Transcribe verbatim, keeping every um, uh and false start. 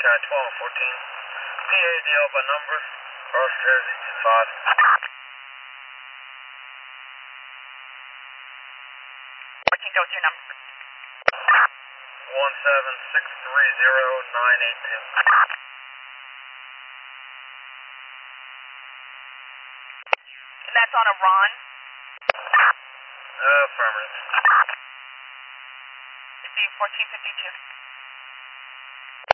Sky twelve fourteen. P A D L by number. Cross Jersey two five. fourteen, what's your number? one seven six three zero nine eight two. And that's on a Ron? Uh, affirmative. Receive fourteen fifty-two.